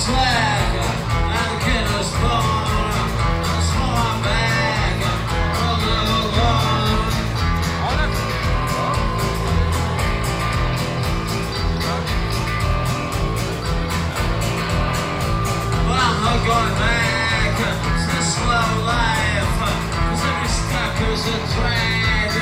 slack, and the kid is born. It's for my back, all alone. But I'm not going back to the slow life, 'cause every step is a drag.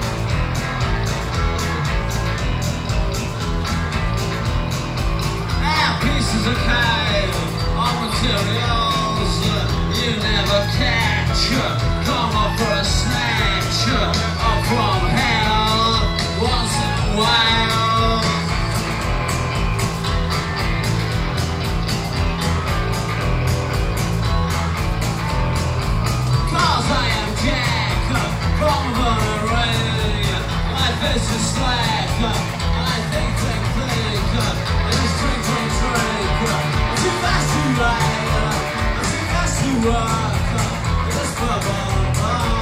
Pieces of cake, all materials you never catch. Come up for a snatch up from hell once in a while. Cause I am Jack from Monterey. My face is slack, I think. Too fast to ride, too fast to rock, this bubble.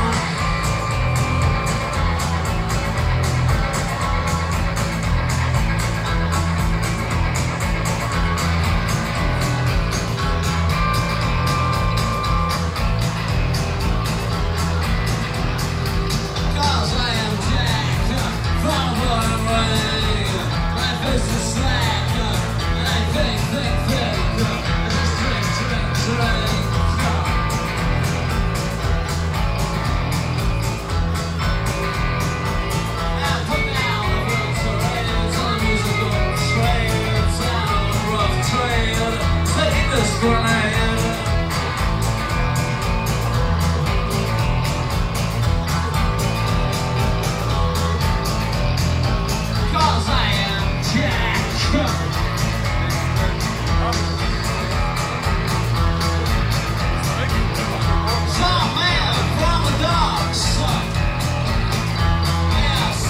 Cause I am Jack from Monterey. My face is slack, and I think. Cause I am Jack. Some man from the docks. Yes,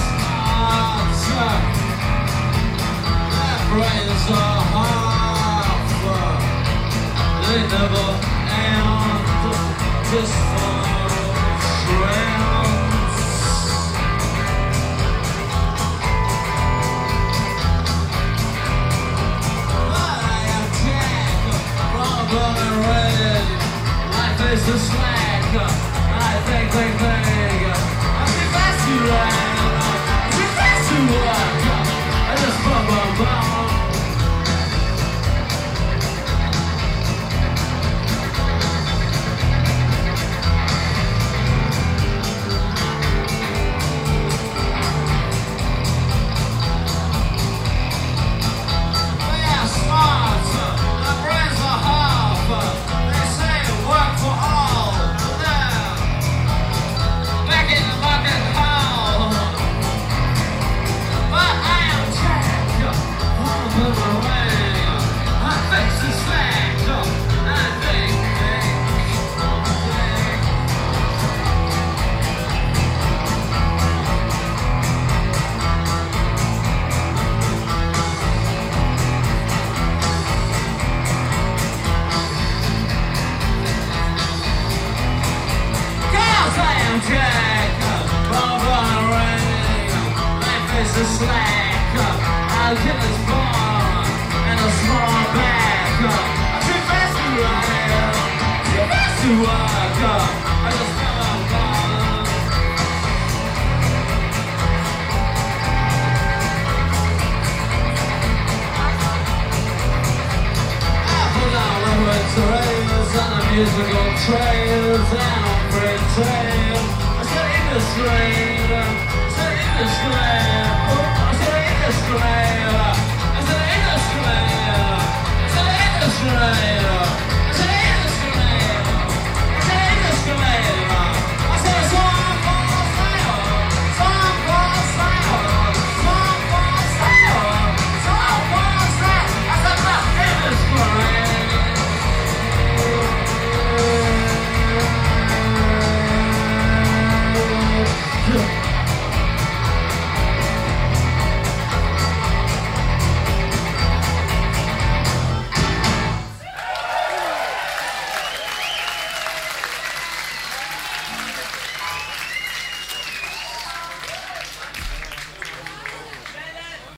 their brains are half. They never end. Just for trends. But I am Jack from Monterey. My face is slack, I think. I'm too fast to ride, I'm too fast to walk. I just bum. Slack, I'll kill his ball and a small back. I'm too fast to ride, too fast to walk. I just fell on. I put on the winter rails and the musical trails and on freight trail. I said in the street, I said in the street. Right.